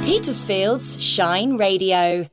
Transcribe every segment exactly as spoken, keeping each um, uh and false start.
Petersfield's Shine Radio.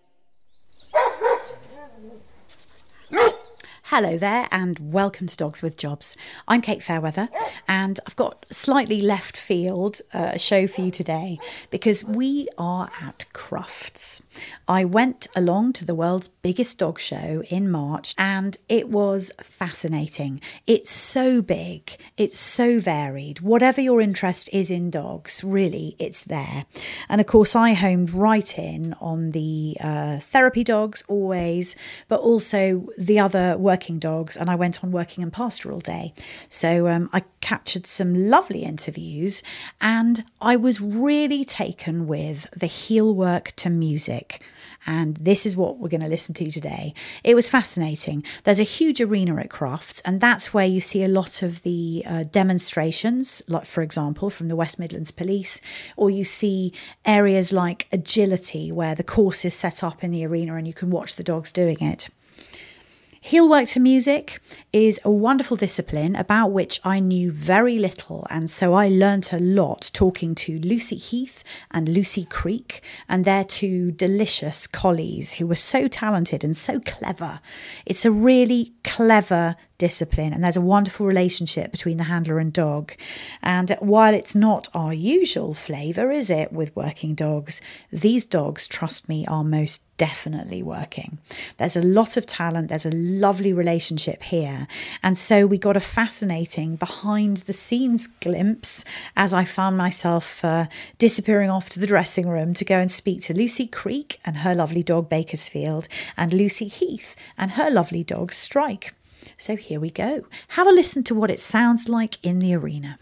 Hello there and welcome to Dogs with Jobs. I'm Kate Fairweather and I've got a slightly left field uh, show for you today because we are at Crufts. I went along to the world's biggest dog show in March and it was fascinating. It's so big, it's so varied. Whatever your interest is in dogs, really, it's there. And of course I homed right in on the uh, therapy dogs always, but also the other working dogs, and I went on working and pastoral day. So um, I captured some lovely interviews and I was really taken with the heel work to music. And this is what we're going to listen to today. It was fascinating. There's a huge arena at Crufts, and that's where you see a lot of the uh, demonstrations, like, for example, from the West Midlands Police, or you see areas like agility, where the course is set up in the arena and you can watch the dogs doing it. Heel work to music is a wonderful discipline about which I knew very little, and so I learnt a lot talking to Lucy Heath and Lucy Creek and their two delicious collies who were so talented and so clever. It's a really clever discipline and there's a wonderful relationship between the handler and dog. And while it's not our usual flavour, is it, with working dogs, these dogs, trust me, are most definitely working. There's a lot of talent, there's a lovely relationship here. And so we got a fascinating behind the scenes glimpse as I found myself uh, disappearing off to the dressing room to go and speak to Lucy Creek and her lovely dog Bakersfield and Lucy Heath and her lovely dog Strike. So here we go. Have a listen to what it sounds like in the arena.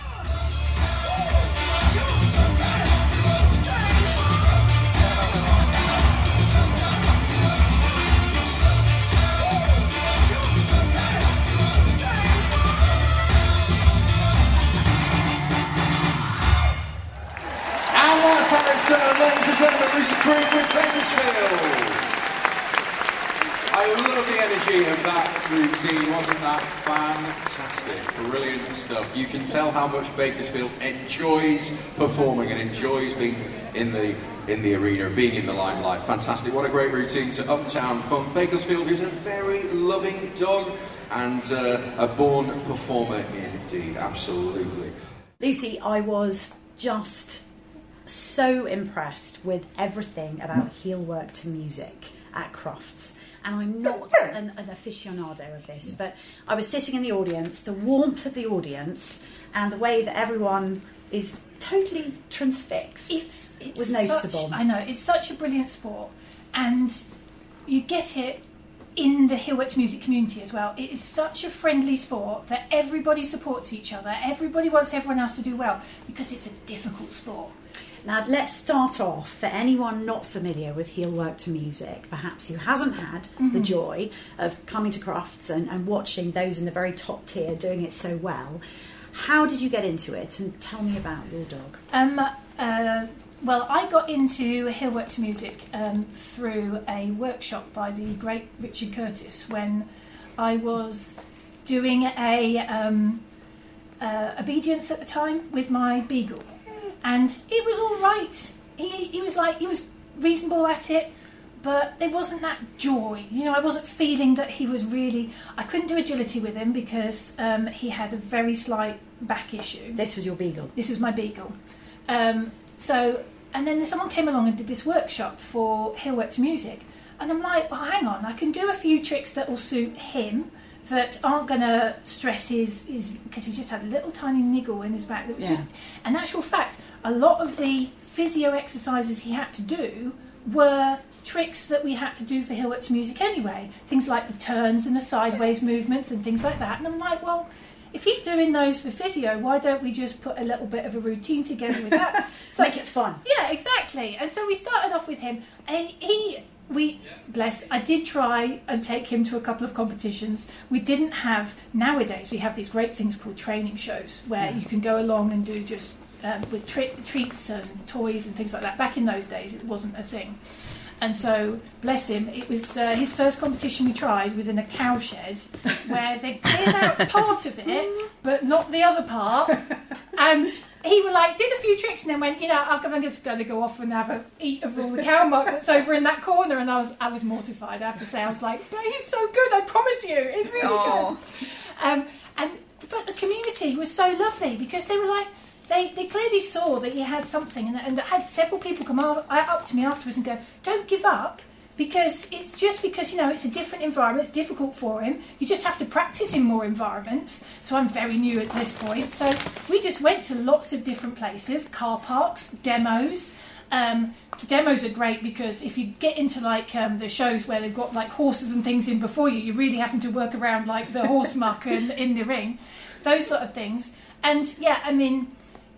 And that's how it's done, ladies and gentlemen, Lucy Creek with Bakersfield. I love the energy of that routine, wasn't that fantastic? Brilliant stuff. You can tell how much Bakersfield enjoys performing and enjoys being in the in the arena and being in the limelight. Fantastic. What a great routine to Uptown Funk. Bakersfield, who's a very loving dog and uh, a born performer indeed. Absolutely. Lucy, I was just so impressed with everything about heel work to music at Crufts. And I'm not an, an aficionado of this, but I was sitting in the audience, the warmth of the audience and the way that everyone is totally transfixed it's, it's was noticeable. Such, I know, it's such a brilliant sport, and you get it in the heel work to music community as well. It is such a friendly sport that everybody supports each other, everybody wants everyone else to do well, because it's a difficult sport. Now, let's start off, for anyone not familiar with heel work to music, perhaps who hasn't had mm-hmm. the joy of coming to Crufts and, and watching those in the very top tier doing it so well. How did you get into it? And tell me about your dog. Um, uh, well, I got into heel work to music um, through a workshop by the great Richard Curtis when I was doing a um, uh, obedience at the time with my beagle. And it was all right. He he was like, he was reasonable at it, but there wasn't that joy. You know, I wasn't feeling that he was really... I couldn't do agility with him because um, he had a very slight back issue. This was your beagle? This was my beagle. Um, so, and then someone came along and did this workshop for heel work to music. And I'm like, well, hang on, I can do a few tricks that will suit him, that aren't going to stress his, his... Because he just had a little tiny niggle in his back that was yeah. just... In actual fact, a lot of the physio exercises he had to do were tricks that we had to do for heel work to music anyway. Things like the turns and the sideways movements and things like that. And I'm like, well, if he's doing those for physio, why don't we just put a little bit of a routine together with that? So, make it fun. Yeah, exactly. And so we started off with him, and he... We, bless, I did try and take him to a couple of competitions. We didn't have, nowadays we have these great things called training shows where you can go along and do just um, with tre- treats and toys and things like that. Back in those days it wasn't a thing. And so, bless him, it was uh, his first competition we tried was in a cow shed where they cleared out part of it but not the other part. And he was like, did a few tricks and then went, you know, I'm just going to go off and have a eat of all the cow muck that's over in that corner. And I was I was mortified, I have to say. I was like, but he's so good, I promise you, he's really Oh. good. Um, and but the community was so lovely because they were like, they, they clearly saw that he had something, and, and I had several people come up, up to me afterwards and go, don't give up. Because it's just because, you know, it's a different environment, it's difficult for him. You just have to practice in more environments. So I'm very new at this point. So we just went to lots of different places, car parks, demos. Um, the demos are great because if you get into like um, the shows where they've got like horses and things in before you, you're really having to work around like the horse muck and in the ring, those sort of things. And yeah, I mean,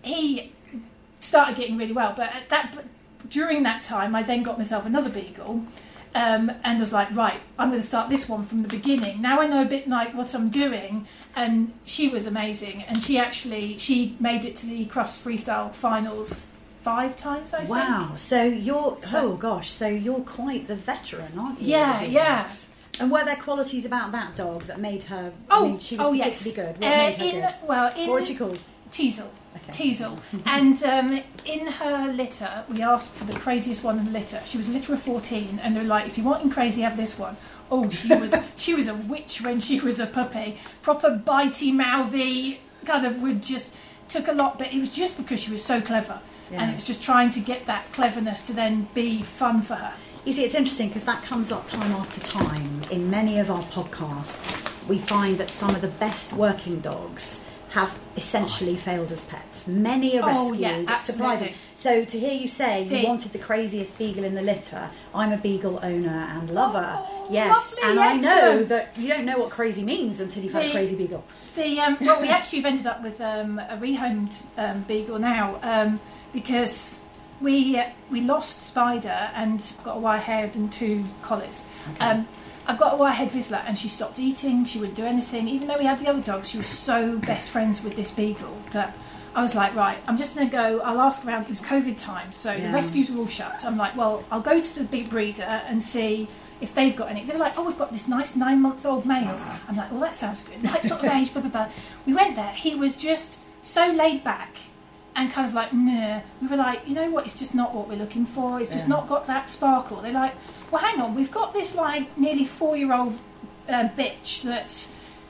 he started getting really well. But at that, but during that time, I then got myself another beagle. Um, and was like, right, I'm going to start this one from the beginning. Now I know a bit like what I'm doing, and she was amazing. And she actually she made it to the Crufts Freestyle finals five times, I think. Wow! So you're So- oh gosh, so you're quite the veteran, aren't you? Yeah, with yeah. dogs? And were there qualities about that dog that made her? Oh, I mean, she was oh particularly yes. good. What Uh, made her in, good? Well, in What was she called? Teasel. Okay. Teasel. And um, in her litter, we asked for the craziest one in the litter. She was a litter of fourteen, and they're like, if you want him crazy, have this one. Oh, she was she was a witch when she was a puppy. Proper bitey, mouthy, kind of would just, took a lot, but it was just because she was so clever. Yeah. And it was just trying to get that cleverness to then be fun for her. You see, it's interesting because that comes up time after time in many of our podcasts. We find that some of the best working dogs have essentially failed as pets. Many a Oh, rescue, yeah, that's surprising. absolutely. So to hear you say you The- wanted the craziest beagle in the litter, I'm a beagle owner and lover. Oh, yes, lovely, and I know excellent. that you don't know what crazy means until you've had a The- crazy beagle. The um, well, we actually have ended up with um, a rehomed um, beagle now um, because we uh, we lost Spider and got a wire-haired and two collies. Okay. Um, I've got a wire-haired Vizsla and she stopped eating. She wouldn't do anything, even though we had the other dogs. She was so best friends with this beagle that I was like, right, I'm just going to go. I'll ask around. It was COVID time, so Yeah. the rescues were all shut. I'm like, well, I'll go to the big breeder and see if they've got any. They're like, oh, we've got this nice nine-month-old male. I'm like, well, that sounds good. Right sort of age, blah, blah, blah. We went there. He was just so laid back and kind of like, nah. We were like, you know what? It's just not what we're looking for. It's just Yeah. not got that sparkle. They're like, well, hang on. We've got this like nearly four-year-old uh, bitch that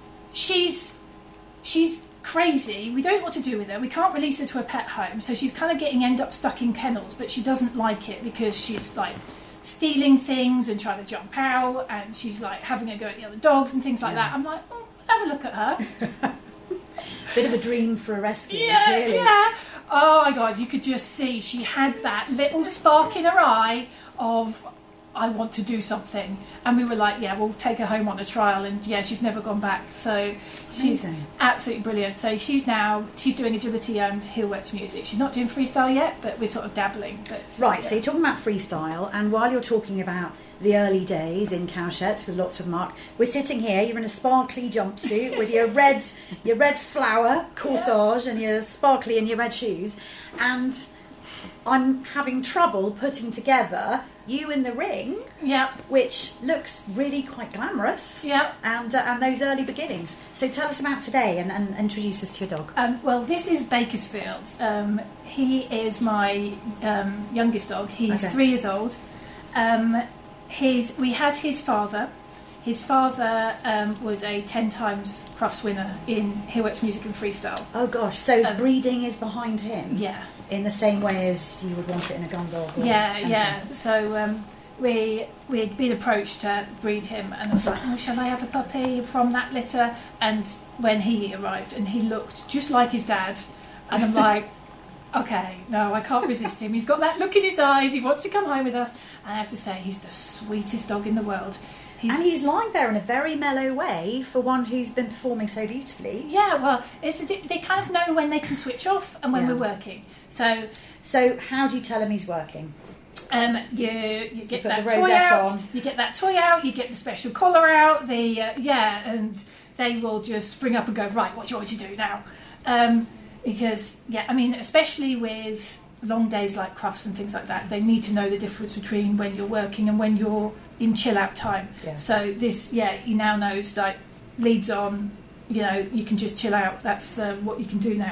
she's she's crazy. We don't know what to do with her. We can't release her to a pet home, so she's kind of getting end up stuck in kennels. But she doesn't like it because she's like stealing things and trying to jump out, and she's like having a go at the other dogs and things like Yeah. that. I'm like, oh, have a look at her. Bit of a dream for a rescue, Yeah, clearly. yeah. Oh my God, you could just see she had that little spark in her eye of, I want to do something. And we were like, yeah, we'll take her home on a trial. And yeah, she's never gone back. So she's Amazing. absolutely brilliant. So she's now, she's doing agility and Hillwets music. She's not doing freestyle yet, but we're sort of dabbling. But Right, yeah. so you're talking about freestyle, and while you're talking about the early days in cowsheds with lots of muck, we're sitting here, you're in a sparkly jumpsuit with your red your red flower corsage and your sparkly and your red shoes, and I'm having trouble putting together you in the ring, Yeah. which looks really quite glamorous, Yeah. and uh, and those early beginnings. So tell us about today and, and introduce us to your dog. Um, well, this is Bakersfield. Um, he is my um, youngest dog. He's Okay. three years old. Um, his, we had his father. His father um, was a ten times Crufts winner in Hillwets music and freestyle. Oh gosh, so Um, breeding is behind him? Yeah, In the same way as you would want it in a gun dog? Or yeah, anything. yeah. So um, we we'd been approached to breed him, and I was like, "Oh, shall I have a puppy from that litter?" And when he arrived, and he looked just like his dad, and I'm like, "Okay, no, I can't resist him. He's got that look in his eyes. He wants to come home with us." And I have to say, he's the sweetest dog in the world. He's, And he's lying there in a very mellow way for one who's been performing so beautifully. yeah, well, it's a, di- they kind of know when they can switch off and when Yeah. we're working. So So how do you tell him he's working? Um, you you get put that the toy rosette out. on. You get that toy out. You get the special collar out. The uh, yeah, and they will just spring up and go, right, what do you want me to do now? Um, because yeah, I mean, especially with long days like Crufts and things like that, they need to know the difference between when you're working and when you're in chill out time. Yeah. So this yeah, he now knows like leads on. You know, you can just chill out. That's um, what you can do now.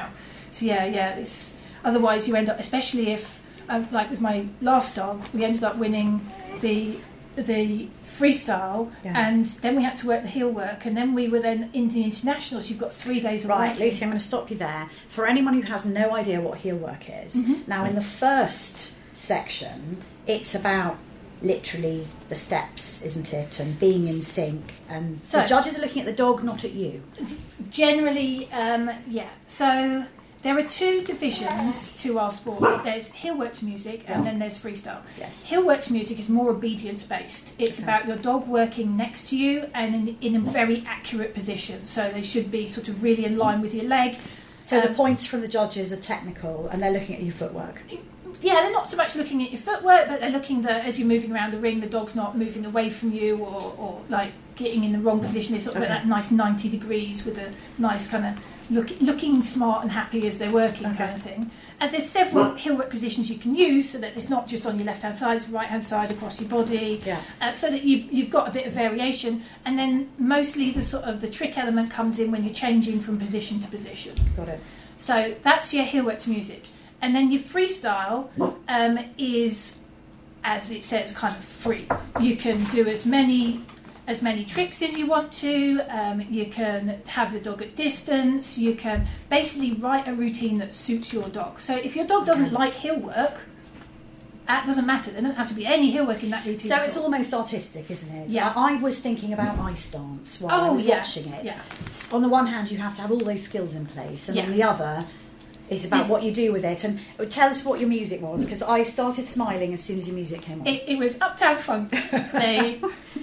so yeah, yeah. It's otherwise you end up, especially if, uh, like with my last dog, we ended up winning the the freestyle, yeah. and then we had to work the heel work, and then we were then in the internationals. You've got three days of right, working. Lucy, I'm going to stop you there. For anyone who has no idea what heel work is, mm-hmm. now in the first section, it's about literally the steps, isn't it, and being in sync, and so, the judges are looking at the dog, not at you. Generally, um, yeah. So there are two divisions to our sport. There's heel work to music, and yeah. then there's freestyle. Yes. Heel work to music is more obedience based. It's okay. about your dog working next to you and in, in a very accurate position. So they should be sort of really in line with your leg. So um, the points from the judges are technical, and they're looking at your footwork. Yeah, they're not so much looking at your footwork, but they're looking that as you're moving around the ring, the dog's not moving away from you, or, or like getting in the wrong position. They sort of okay. at that nice ninety degrees with a nice kind of look, looking smart and happy as they're working, okay. kind of thing. And there's several heel work positions you can use, so that it's not just on your left hand side, it's right hand side across your body, yeah. uh, so that you've you've got a bit of variation. And then mostly the sort of the trick element comes in when you're changing from position to position. Got it. So that's your heel work to music. And then your freestyle um, is, as it says, kind of free. You can do as many as many tricks as you want to. Um, you can have the dog at distance. You can basically write a routine that suits your dog. So if your dog doesn't like heel work, that doesn't matter. There doesn't have to be any heel work in that routine. So it's all. almost artistic, isn't it? Yeah. I, I was thinking about ice dance while oh, I was yeah. watching it. Yeah. On the one hand, you have to have all those skills in place, and yeah. on the other, it's about it's, what you do with it. And tell us what your music was, because I started smiling as soon as your music came on. It, it was Uptown Funk. they,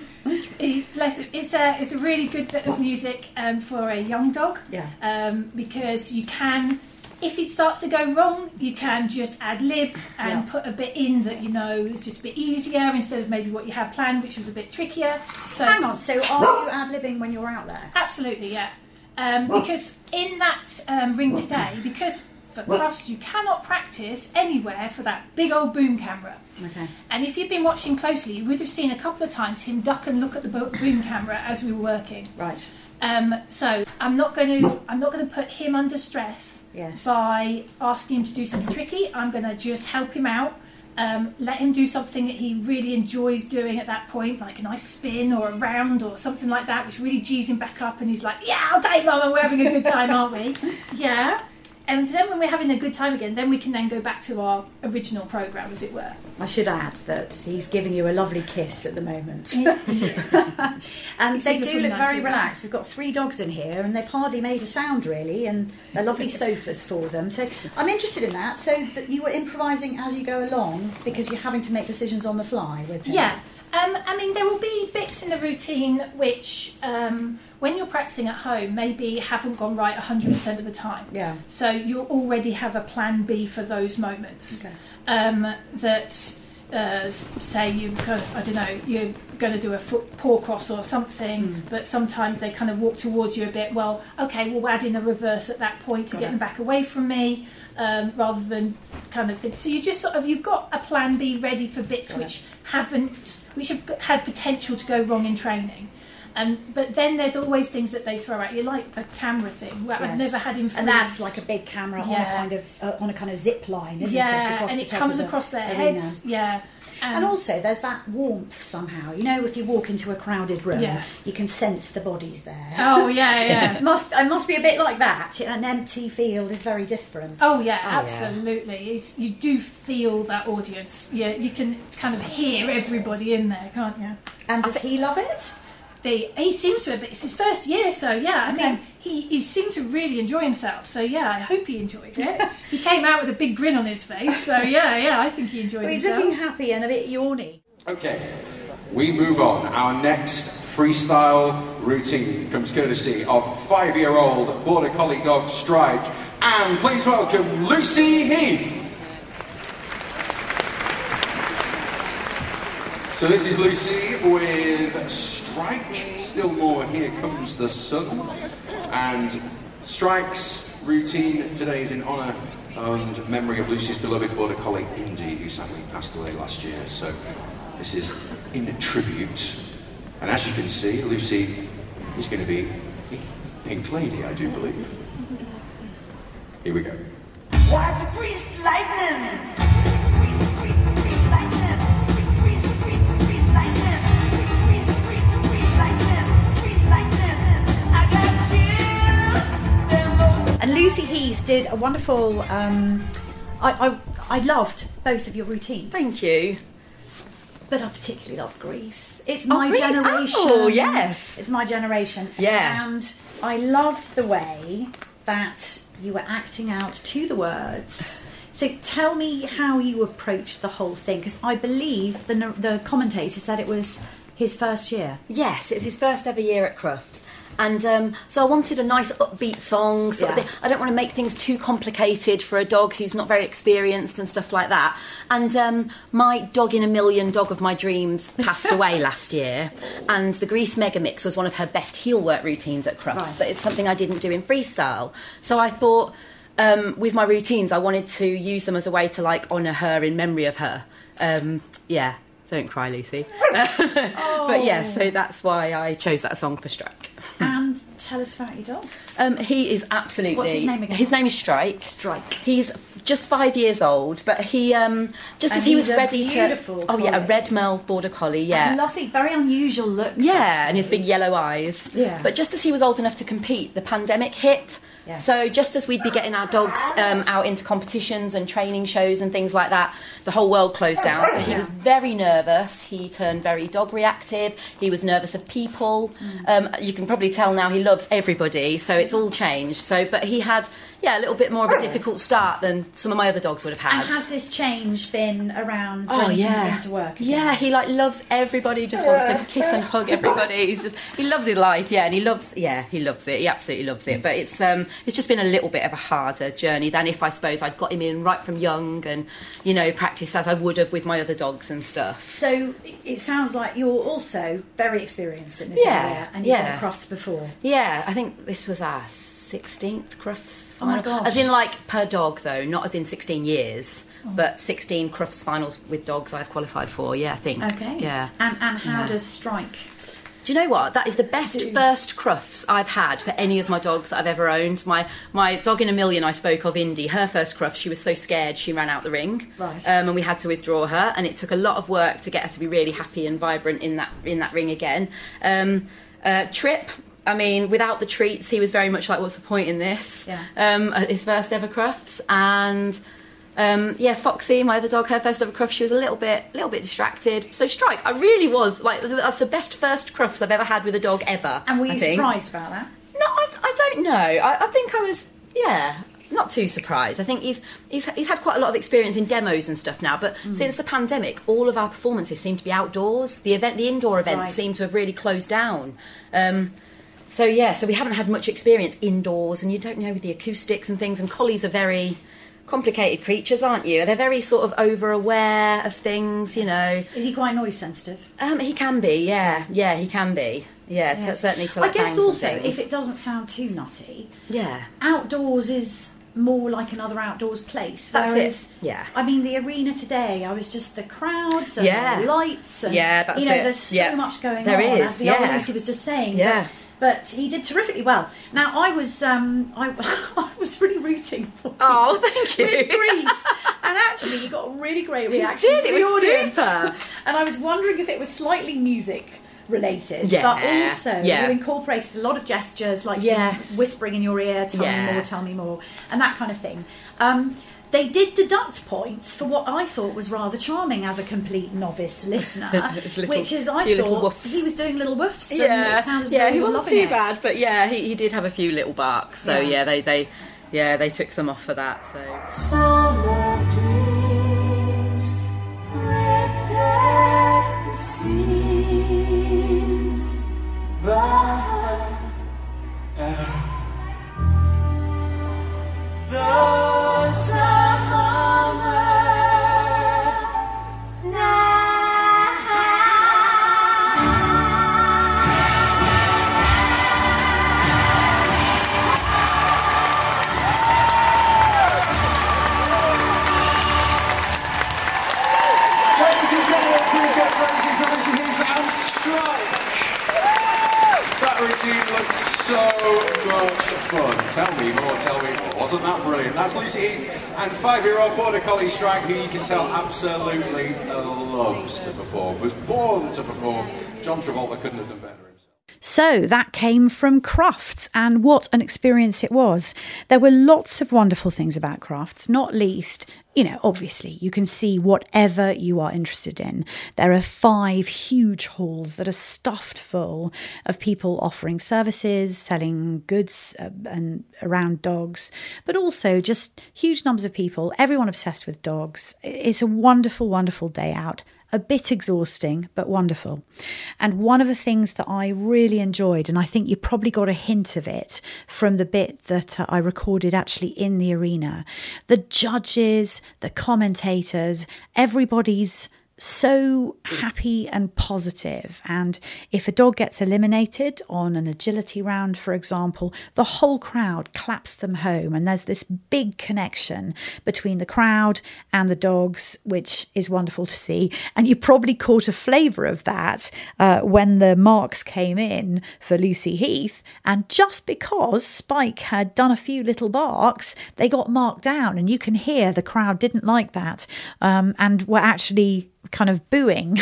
it, bless it. It's a it's a really good bit of music um, for a young dog. Yeah. Um, because you can, if it starts to go wrong, you can just ad lib and yeah. put a bit in that you know is just a bit easier instead of maybe what you had planned, which was a bit trickier. So hang on. So are you ad libbing when you're out there? Absolutely, yeah. Um, because in that um, ring today, because for Crufts you cannot practice anywhere for that big old boom camera. Okay. And if you've been watching closely, you would have seen a couple of times him duck and look at the boom camera as we were working. Right. Um, so I'm not going to I'm not going to put him under stress yes. by asking him to do something tricky. I'm going to just help him out. Um, let him do something that he really enjoys doing at that point, like a nice spin or a round or something like that, which really G's him back up, and he's like, yeah, okay, Mama, we're having a good time, aren't we? Yeah. And then when we're having a good time again, then we can then go back to our original programme, as it were. I should add that he's giving you a lovely kiss at the moment. And they do look very relaxed. We've got three dogs in here, and they've hardly made a sound, really, and they're lovely sofas for them. So I'm interested in that. So that you were improvising as you go along, because you're having to make decisions on the fly with him. Yeah. Um, I mean, there will be bits in the routine which, um, when you're practicing at home, maybe haven't gone right one hundred percent of the time. Yeah. So you'll already have a plan B for those moments. Okay. Um, that, uh, say, you've got, I don't know, you're going to do a foot paw cross or something, mm. but sometimes they kind of walk towards you a bit. Well, okay, we'll add in a reverse at that point to got get it. them back away from me. Um, rather than kind of think. So you just sort of, you've got a plan B ready for bits got which it. haven't, which have had potential to go wrong in training. Um, but then there's always things that they throw at you, like the camera thing. Where yes. I've never had him freeze. And that's like a big camera yeah. on a kind of uh, on a kind of zip line, isn't yeah, it? Across and the it top comes of across their arena. heads. Yeah. Um, and also, there's that warmth somehow. You know, if you walk into a crowded room, yeah. you can sense the bodies there. Oh yeah, yeah. it must it must be a bit like that. An empty field is very different. Oh yeah, oh, absolutely. Yeah. It's, you do feel that audience. Yeah, you can kind of hear everybody in there, can't you? And does he love it? The, he seems to have. It's his first year, so yeah. I okay. mean, he, he seemed to really enjoy himself. So yeah, I hope he enjoyed it. He came out with a big grin on his face. So yeah, yeah, I think he enjoyed well, he's himself. He's looking happy and a bit yawny. Okay, we move on. Our next freestyle routine comes courtesy of five-year-old Border Collie dog Strike, and please welcome Lucy Heath. So this is Lucy with Strike, still more Here Comes the Sun, and Strike's routine today is in honour and memory of Lucy's beloved Border Collie Indy, who sadly passed away last year. So this is in tribute, and as you can see, Lucy is going to be Pink Lady, I do believe. Here we go. Watch it grease lightning. Grease, grease, grease lightning. Grease, grease, grease lightning. Grease, grease, grease lightning. Grease lightning. I got chills. They're And Lucy Heath did a wonderful. Um, I, I I loved both of your routines. Thank you. But I particularly love Grease. It's Oh, my Grease. generation. Oh, yes. It's my generation. Yeah. And I loved the way that you were acting out to the words. So tell me how you approached the whole thing, because I believe the the commentator said it was his first year. Yes, it's his first ever year at Crufts. And um, so I wanted a nice upbeat song. Sort of Yeah. thing. I don't want to make things too complicated for a dog who's not very experienced and stuff like that. And um, my dog in a million, dog of my dreams, passed away last year. And the Grease Mega Mix was one of her best heel work routines at Crufts. Right. But it's something I didn't do in freestyle. So I thought, um, with my routines, I wanted to use them as a way to like honour her in memory of her. Um, yeah. Don't cry, Lucy. Oh. But yeah, so that's why I chose that song for Strike. And tell us about your dog. Um, he is absolutely... What's his name again? His name is Strike. Strike. He's just five years old, but he, um, just And as he was he's a ready beautiful to... Oh yeah, a collie. red Merle Border Collie, yeah. And lovely, very unusual looks. Yeah, actually. and his big yellow eyes. Yeah. But just as he was old enough to compete, the pandemic hit. Yes. So just as we'd be getting our dogs um, out into competitions and training shows and things like that, the whole world closed down. So he was very nervous. He turned very dog reactive. He was nervous of people. Um, you can probably tell now he loves everybody. So it's all changed. So, but he had, yeah, a little bit more of a difficult start than some of my other dogs would have had. And has this change been around Oh bringing yeah, him into work again? yeah. He like loves everybody. Just wants to kiss and hug everybody. He's just he loves his life. Yeah, and he loves yeah he loves it. He absolutely loves it. But it's um it's just been a little bit of a harder journey than if I suppose I'd got him in right from young and you know practiced as I would have with my other dogs and stuff. So it sounds like you're also very experienced in this Yeah, area, and you've yeah. done Crufts before. Yeah, I think this was our sixteenth Crufts Oh my final. gosh. As in like per dog though, not as in sixteen years, but sixteen Crufts finals with dogs I've qualified for. Yeah, I think. Okay. Yeah. And and how Yeah. does Strike? Do you know what? That is the best first Crufts I've had for any of my dogs that I've ever owned. My my dog in a million I spoke of, Indy, her first Crufts, she was so scared she ran out the ring. Right. Um, and we had to withdraw her, and it took a lot of work to get her to be really happy and vibrant in that in that ring again. Um, uh, Trip, I mean, without the treats, he was very much like, what's the point in this? Yeah. Um, his first ever Crufts. And... Um, yeah, Foxy, my other dog, her first ever Crufts, she was a little bit, little bit distracted. So Strike, I really was like, that's the best first Crufts I've ever had with a dog ever. And were I you think. surprised about that? No, I, I don't know. I, I think I was, yeah, not too surprised. I think he's he's he's had quite a lot of experience in demos and stuff now. But Hmm. since the pandemic, all of our performances seem to be outdoors. The event, the indoor events, Right. seem to have really closed down. Um, so yeah, so we haven't had much experience indoors, and you don't know with the acoustics and things. And collies are very complicated creatures, aren't you? They're very sort of over aware of things, you know. Is he quite noise sensitive? Um, he can be, yeah, yeah, he can be, yeah, Yeah. T- certainly to like I guess bangs and also, things. if it doesn't sound too nutty, yeah, outdoors is more like another outdoors place. That's whereas, it, yeah. I mean, the arena today, I was just the crowds and Yeah. the lights. And, Yeah, that's you know, it. there's so Yeah. much going There on. is, as the other yeah. Lucy was just saying. Yeah. But, but he did terrifically well. Now, I was, um, I, I was really rooting for him. Oh, thank you. With Grease. And actually, you got a really great reaction did, from it the was audience. super. And I was wondering if it was slightly music related, Yeah, but also yeah. you incorporated a lot of gestures, like Yes. you whispering in your ear, tell Yeah. me more, tell me more, and that kind of thing. Um, they did deduct points for what I thought was rather charming as a complete novice listener, Little- which is I few little thought woofs. he was doing little woofs. And Yeah, it sounded as yeah, though he he was wasn't loving too it. bad, but yeah, he, he did have a few little barks. So Yeah. yeah, they, they, yeah, they took some off for that. So Summer dreams ripped at the seams, bright the summer night. So much fun. Tell me more, tell me more. Wasn't that brilliant? That's Lucy Heath and five-year-old Border Collie Strike, who you can tell absolutely loves to perform, was born to perform. John Travolta couldn't have done better. So that came from Crufts, and what an experience it was. There were lots of wonderful things about Crufts, not least, you know, obviously you can see whatever you are interested in. There are five huge halls that are stuffed full of people offering services, selling goods uh, and around dogs, but also just huge numbers of people, everyone obsessed with dogs. It's a wonderful, wonderful day out. A bit exhausting, but wonderful. And one of the things that I really enjoyed, and I think you probably got a hint of it from the bit that uh, I recorded actually in the arena, the judges, the commentators, everybody's so happy and positive. And if a dog gets eliminated on an agility round, for example, the whole crowd claps them home, and there's this big connection between the crowd and the dogs, which is wonderful to see. And you probably caught a flavour of that uh, when the marks came in for Lucy Heath, and just because Spike had done a few little barks, they got marked down, and you can hear the crowd didn't like that um, and were actually kind of booing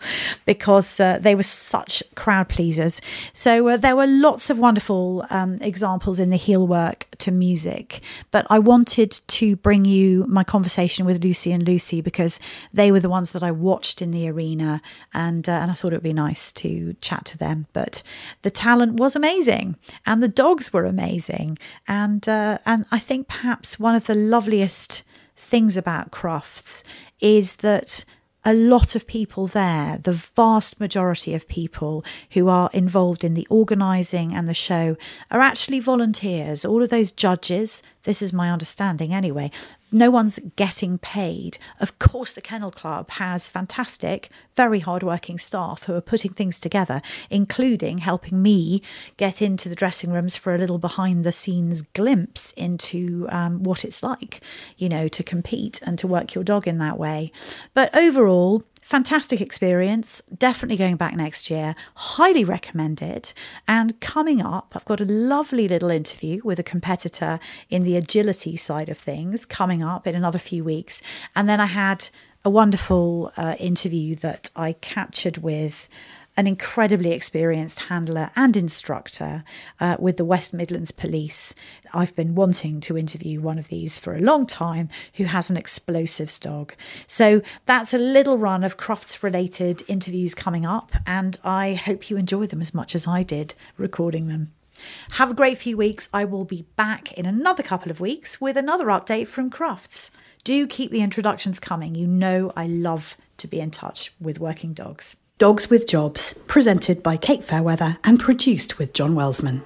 because uh, they were such crowd pleasers. So uh, there were lots of wonderful um, examples in the heel work to music, but I wanted to bring you my conversation with Lucy and Lucy because they were the ones that I watched in the arena, and uh, and I thought it would be nice to chat to them. But the talent was amazing, and the dogs were amazing, and uh, and I think perhaps one of the loveliest things about Crufts is that a lot of people there, the vast majority of people who are involved in the organising and the show, are actually volunteers. All of those judges, this is my understanding anyway, no one's getting paid. Of course, the Kennel Club has fantastic, very hardworking staff who are putting things together, including helping me get into the dressing rooms for a little behind-the-scenes glimpse into um, what it's like, you know, to compete and to work your dog in that way. But overall, fantastic experience, definitely going back next year, highly recommend it. And coming up, I've got a lovely little interview with a competitor in the agility side of things coming up in another few weeks. And then I had a wonderful uh, interview that I captured with an incredibly experienced handler and instructor uh, with the West Midlands Police. I've been wanting to interview one of these for a long time who has an explosives dog. So that's a little run of Crufts-related interviews coming up, and I hope you enjoy them as much as I did recording them. Have a great few weeks. I will be back in another couple of weeks with another update from Crufts. Do keep the introductions coming. You know I love to be in touch with working dogs. Dogs with Jobs, presented by Kate Fairweather and produced with John Welsman.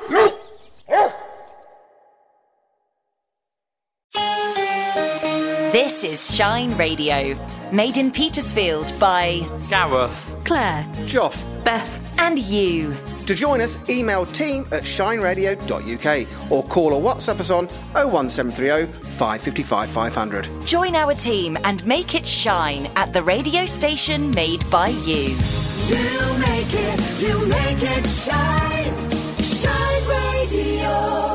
This is Shine Radio, made in Petersfield by Gareth, Claire, Joff, Beth and you. To join us, email team at shine radio dot u k or call or WhatsApp us on oh one seven three oh, five five five, five hundred. Join our team and make it shine at the radio station made by you. You make it, you make it shine. Shine Radio.